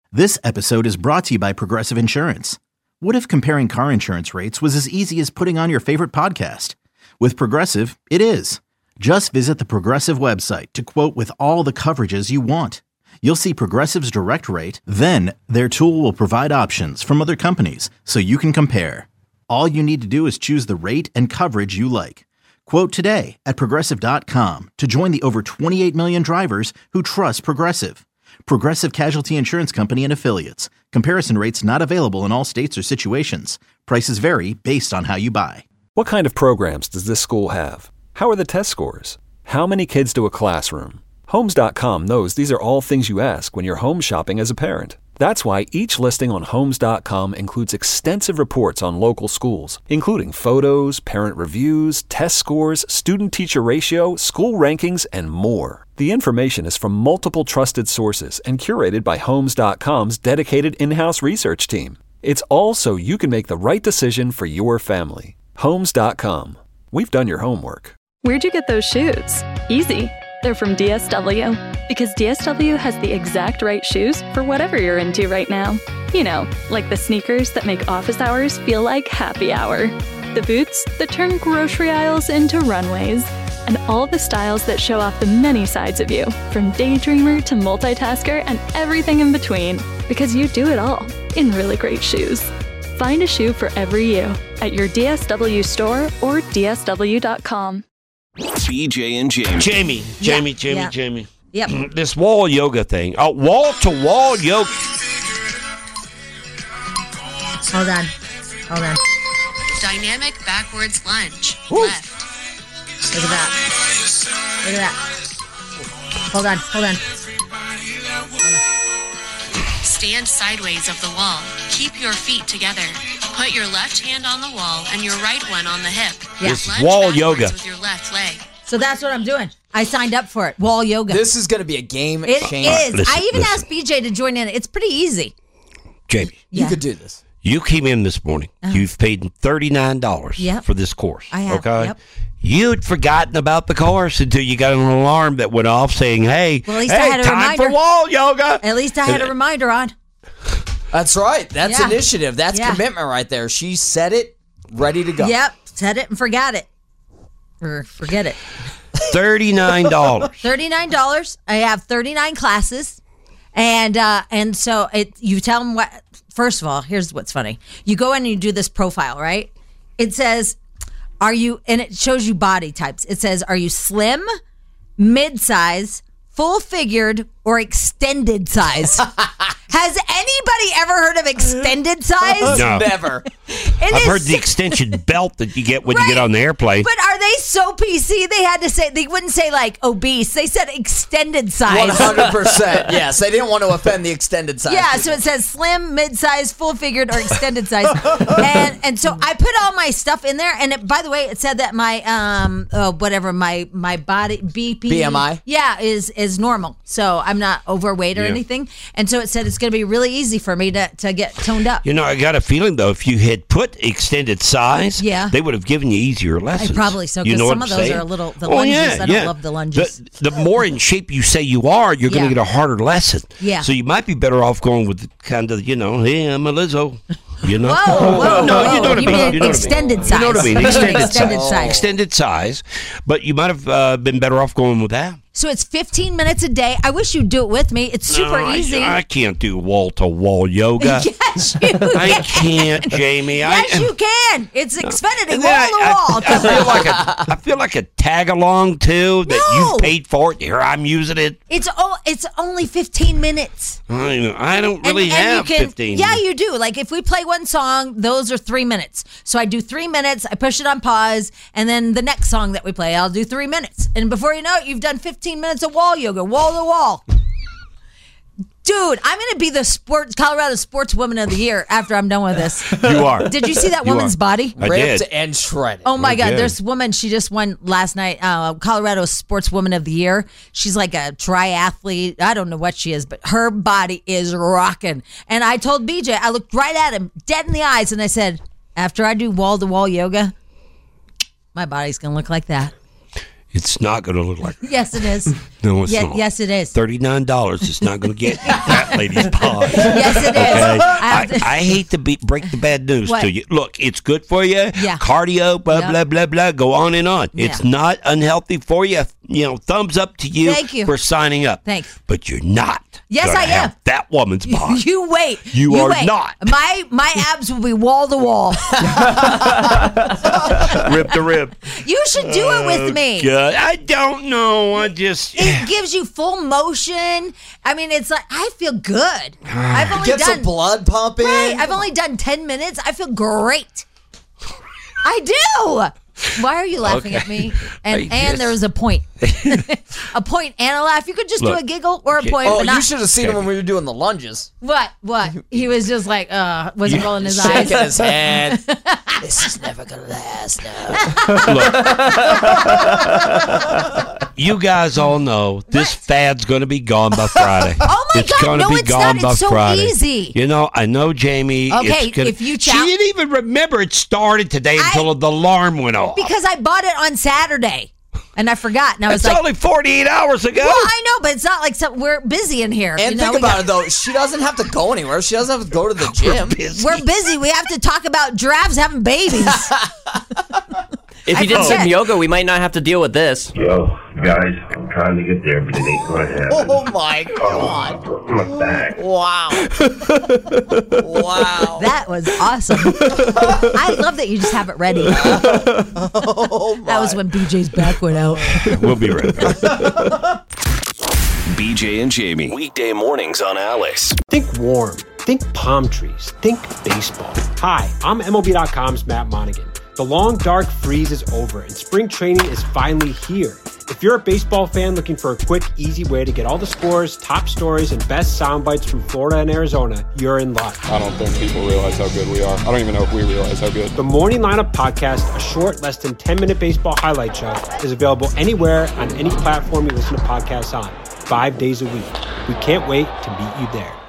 This episode is brought to you by Progressive Insurance. What if comparing car insurance rates was as easy as putting on your favorite podcast? With Progressive, it is. Just visit the Progressive website to quote with all the coverages you want. You'll see Progressive's direct rate, then their tool will provide options from other companies so you can compare. All you need to do is choose the rate and coverage you like. Quote today at Progressive.com to join the over 28 million drivers who trust Progressive. Progressive Casualty Insurance Company and Affiliates. Comparison rates not available in all states or situations. Prices vary based on how you buy. What kind of programs does this school have? How are the test scores? How many kids do a classroom? Homes.com knows these are all things you ask when you're home shopping as a parent. That's why each listing on Homes.com includes extensive reports on local schools, including photos, parent reviews, test scores, student-teacher ratio, school rankings, and more. The information is from multiple trusted sources and curated by Homes.com's dedicated in-house research team. It's all so you can make the right decision for your family. Homes.com. We've done your homework. Where'd you get those shoes? Easy. They're from DSW. Because DSW has the exact right shoes for whatever you're into right now. You know, like the sneakers that make office hours feel like happy hour. The boots that turn grocery aisles into runways. And all the styles that show off the many sides of you, from daydreamer to multitasker and everything in between. Because you do it all in really great shoes. Find a shoe for every you at your DSW store or DSW.com. BJ and Jamie. Jamie. Yep. This wall yoga thing. Wall-to-wall yoga. Hold on. Dynamic backwards lunge. Woo. Left. Look at that. Hold on. Stand sideways of the wall. Keep your feet together. Put your left hand on the wall and your right one on the hip. Yeah. This Lunge wall backwards yoga. with your left leg. So that's what I'm doing. I signed up for it. Wall yoga. This is going to be a game It changer. is. Listen, I even listen. asked BJ to join in. It's pretty easy. Jamie, Yeah. You could do this. you came in this morning. You've paid $39 Yep. for this course. I have, Okay? yep. You'd forgotten about the course until you got an alarm that went off saying, hey, Well, at least I had a time reminder. for wall yoga. At least I had a reminder on. That's right. That's Yeah. initiative. That's Yeah. commitment right there. She said it, ready to go. Yep. Said it and forgot it. Or forget it. $39. $39. I have 39 classes. And so you tell them what. First of all, here's what's funny. You go in and you do this profile, right? It says, and it shows you body types. It says, are you slim, mid-size, full-figured, or extended size? Has anybody ever heard of extended size? No. Never. I've heard the extension belt that you get when you get on the airplane. But are they so PC? They wouldn't say like obese. They said extended size. 100%. Yes. They didn't want to offend the extended size. Yeah, so it says slim, mid-size, full-figured, or extended size. and so I put all my stuff in there. And by the way, it said that my my body BMI? yeah, is normal. So I'm not overweight or anything. And so it said it's going to be really easy for me to get toned up. You know, I got a feeling, though, if you had put extended size, Yeah. they would have given you easier lessons. Probably so, You because know some what of I'm those saying? are a little, the lunges, I don't love the lunges. The more in shape you say you are, you're going Yeah. to get a harder lesson. Yeah. So you might be better off going with kind of, hey, I'm a Lizzo. You know? Whoa, No, you know what I you mean. mean You know what I mean. extended size. You know what I mean? Extended size. Extended size. But you might have been better off going with that. So it's 15 minutes a day. I wish you'd do it with me. It's super No, easy. I can't do wall-to-wall yoga. Yes, you can. I can't, Jamie. Yes, you can. It's Xfinity And wall then to wall. I feel like a tag along too that No. you've paid for it. Here I'm using it. It's only 15 minutes. I don't really have 15. Yeah, you do. Like if we play one song, those are 3 minutes. So I do 3 minutes, I push it on pause, and then the next song that we play, I'll do 3 minutes. And before you know it, you've done 15 minutes of wall yoga, wall to wall. Dude, I'm going to be the Colorado Sportswoman of the Year after I'm done with this. You are. Did you see that You woman's are. body? I Ripped did. and shredded. Oh my God, did. there's a woman, she just won last night, Colorado Sportswoman of the Year. She's like a triathlete. I don't know what she is, but her body is rocking. And I told BJ, I looked right at him, dead in the eyes, and I said, after I do wall-to-wall yoga, my body's going to look like that. It's not going to look like that. Yes, it is. No, it's not. Yes, it is. $39 is not going to get that lady's pod. Yes, it is. Okay? I hate to break the bad news to you. Look, it's good for you. Yeah. Cardio, blah, blah, blah. Go on and on. Yeah. It's not unhealthy for you. You know, thumbs up to you, Thank you for signing up. Thanks. But you're not. Yes, gonna I am. have that woman's bod. You wait. You are wait. not. My abs will be wall to wall. Rib to rib. You should do it with me. God. I don't know. It gives you full motion. I mean, it's like I feel good. I've only Get done some blood pumping. Right. I've only done 10 minutes. I feel great. I do. Why are you laughing at me? And there was a point. A point and a laugh. You could just do a giggle or a point. Oh, but not. you should have seen him when we were doing the lunges. What? He was just like, wasn't rolling his eyes. Shaking his head. This is never going to last now. Look, you guys all know this fad's going to be gone by Friday. Oh my it's God, gonna no, be it's gone not. by It's so Friday. easy. You know, I know, Jamie. Okay, if you she didn't even remember it started today until the alarm went off. Because I bought it on Saturday. And I forgot. And I was it's only 48 hours ago. Well, I know, but it's not like we're busy in here. And think about it, though. She doesn't have to go anywhere. She doesn't have to go to the gym. We're busy. We have to talk about giraffes having babies. If you did some yoga, we might not have to deal with this. Yo, guys, I'm trying to get there, but it ain't going to happen. Oh, my God. My back. Wow. Wow. That was awesome. I love that you just have it ready. That was when BJ's back went out. We'll be right back. BJ and Jamie. Weekday mornings on Alice. Think warm. Think palm trees. Think baseball. Hi, I'm MLB.com's Matt Monaghan. The long, dark freeze is over, and spring training is finally here. If you're a baseball fan looking for a quick, easy way to get all the scores, top stories, and best sound bites from Florida and Arizona, you're in luck. I don't think people realize how good we are. I don't even know if we realize how good. The Morning Lineup Podcast, a short, less than 10-minute baseball highlight show, is available anywhere on any platform you listen to podcasts on, 5 days a week. We can't wait to meet you there.